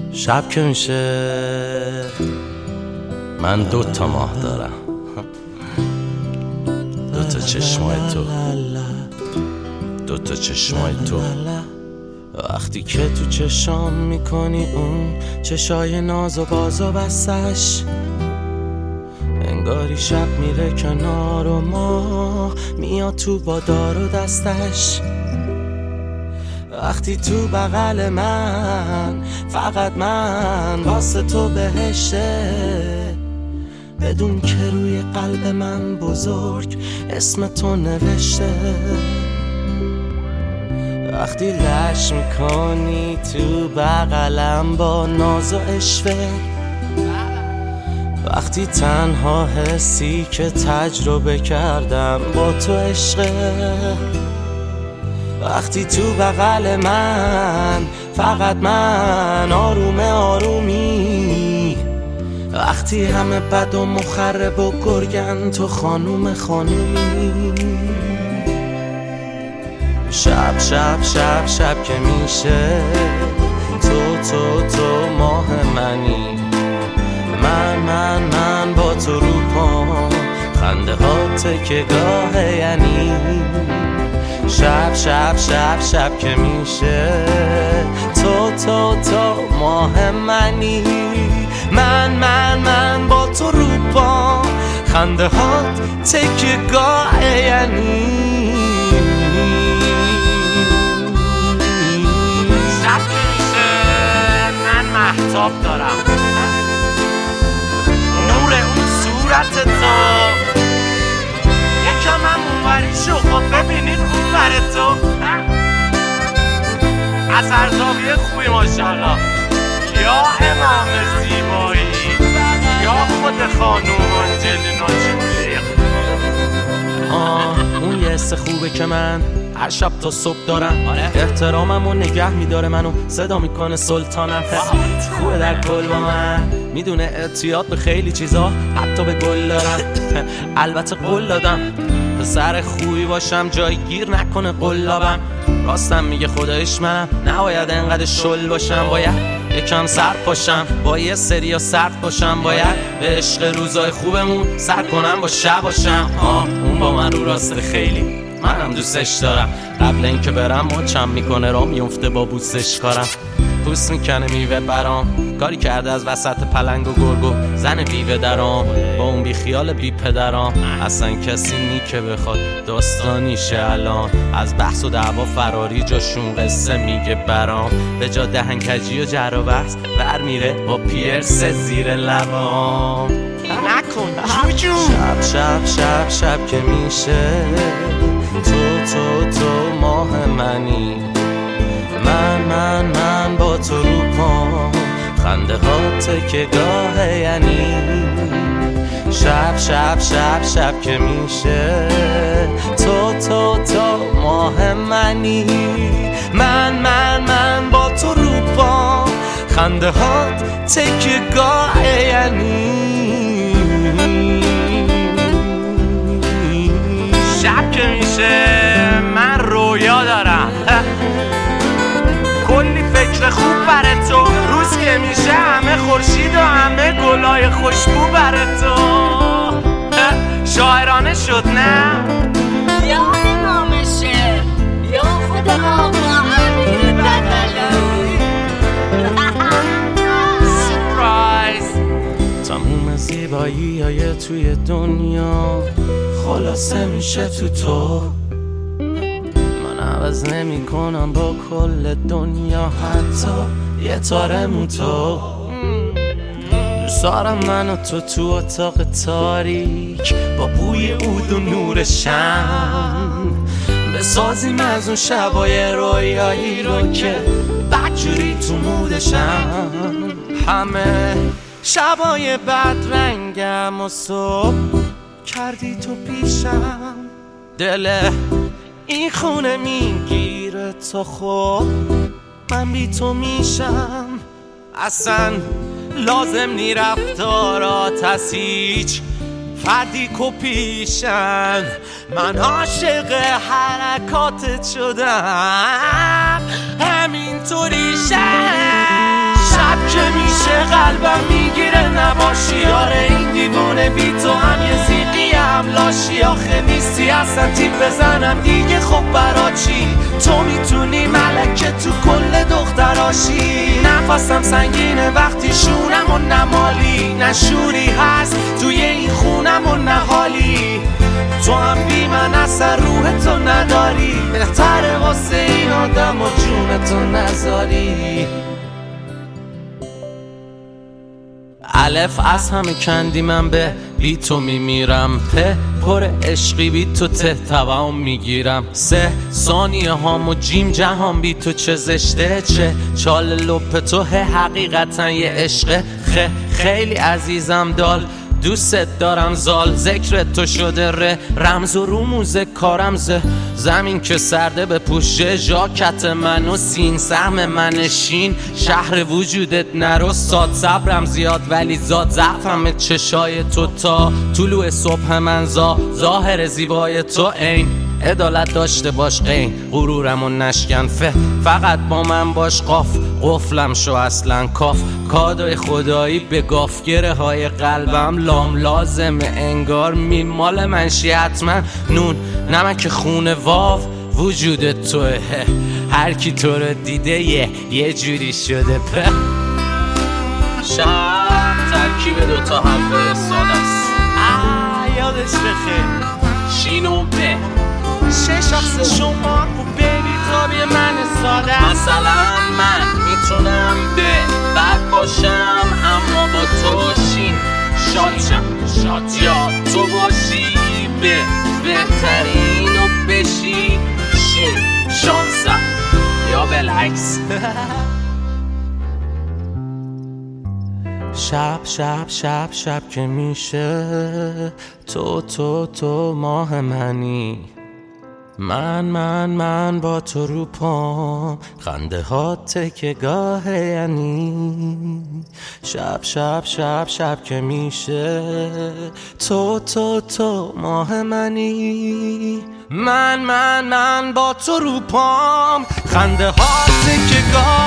شب که میشه من 2 ماه دارم، 2 چشمای تو، 2 چشمای تو. وقتی که تو چشام میکنی اون چشای ناز و باز و بستش، انگاری شب میره کنار و ماه میاد تو با دار و دستش. وقتی تو بغل من، فقط من واسه تو بهشته، بدون که روی قلب من بزرگ اسم تو نوشته. وقتی لش میکنی تو بغلم با ناز و اشوه، وقتی تنها حسی که تجربه کردم با تو عشقه، وقتی تو بغل من، فقط من آروم آرومی، وقتی همه بد و مخرب و گرگن تو خانوم خانومی. شب شب شب شب که میشه تو ماه منی، من با تو رو پام، خنده ها تکه گاه یعنی. شب شب شب شب که میشه تو ماه منی، من با تو رو پام، خنده ها تکه گاه یعنی. شب که میشه من مهتاب دارم، نور اون صورت تو یکم هم اونوری شو، خب ببینین اونور تو از هر زاویه خوبی ماشاءالله، یا امام زیبایی یا خود خانوم آنجلینا جولی. اون یه حس خوبه که من هر شب تا صبح دارم، احتراممو نگه میداره، منو صدا میکنه سلطانم. خوبه در کل با من، میدونه اعتیاد به خیلی چیزا حتی به گل دارم. البته قول دادم پسر خوبی باشم، جای گیر نکنه قلابم. راستم میگه خدایش منم نباید انقدر شل باشم، باید یکم سر پاشم، با یه سریا سرد باشم، باید به عشق روزای خوبمون سر کنم با شب باشم. اون با من رو راسته خیلی منم دوستش دارم، قبل اینکه برم مچم میکنه را میفته با بوسش کارم، پوست میکنه میوه برام، کاری کرده از وسط پلنگ و گرگو زن بیوه درام، با اون بی خیال بی پدرام اصلا کسی نی که بخواد داستانیشه الان، از بحث و دعوا فراری جاشون قصه میگه برام، به جا دهنکجی و جر و بحث بر میره با پیرس زیر لبام. نکن جوجو. شب شب شب شب که میشه تو ماه منی، من با تو رو پام، خنده ها تکه گاه یعنی. شب شب شب شب که میشه تو ماه منی، من با تو رو پام، خنده ها تکه گاه یعنی. شب که میشه من رویا دارم، کلی فکر خوب برای تو، روز که میشه همه خورشید و همه گلای خوشبو برای تو. شاعرانه شد نه؟ یا امام شعر یا خود آقا امیر بدلی. سورپرایز. تموم زیبایی های توی دنیا خلاصه میشه تو، من عوض نمی کنم با کل دنیا حتی یه تاره موتو. دوست دارم من و تو اتاق تاریک با بوی عود و نور شم، بسازیم از اون شبای رویایی رو که بدجوری تو مودشم. همه شبای بد رنگم و صبح کردی تو پیشم، دل این خونه میگیره تو، خب من بی تو میشم. اصلا لازم نی رفتارات از هیچ فردی کپیشن، من عاشق حرکاتت شدم همینطوری شب که قلبم میگیره نباشی. آره این دیوونه بی تو هم یه زیقی هم لاشی. آخه نیستی اصلا تیپ بزنم دیگه خب برا چی؟ تو میتونی ملکه تو کل دختراشی. نفسم سنگینه وقتی شونم و نمالی. نشوری هست توی این خونم و نهالی. تو هم بی من اصلا روح تو نداری. بهتره واسه این آدم و جون تو نذاری. الف از همه کندی من به بی تو میمیرم. ته پر عشقی بی تو ته توام میگیرم. 3 ثانیه هام و جیم جهان بی تو چه زشته. چه چال لپ تو حقیقتا یه عشقه. خیلی عزیزم دال دوست دارم زال. ذکر تو شده رمز و رموز کارم. زمین که سرده به پوشه ژاکت من و سین سهم من شین. شهر وجودت نرو ساد صبرم زیاد ولی زاد ضعفم چشای تو. تا طلوع صبح من ظاهر زیبای تو عین. عدالت داشته باش قین غرورم و نشکن. فقط با من باش قفلم شو اصلا کاف. کادوی خدایی به گافگره های قلبم لام لازمه انگار مال منشی حتما. نون نمک خونه واو وجود توه. هر کی تو رو دیده یه جوری شده. شب ترکیب دوتا هم فرستاده است. یادش بخیر شین و به 6 شخص شما و بیبی تابی من ساده. مثلا من میتونم به بد باشم اما با تو شین. شاد یا تو باشی به بهترین و بشی شین. شانسم یا بالعکس. شب که میشه تو ماه منی. من با تو رو پام خنده ها تکه گاه یعنی. شب که میشه تو ماه منی. من با تو رو پام خنده ها تکه گاه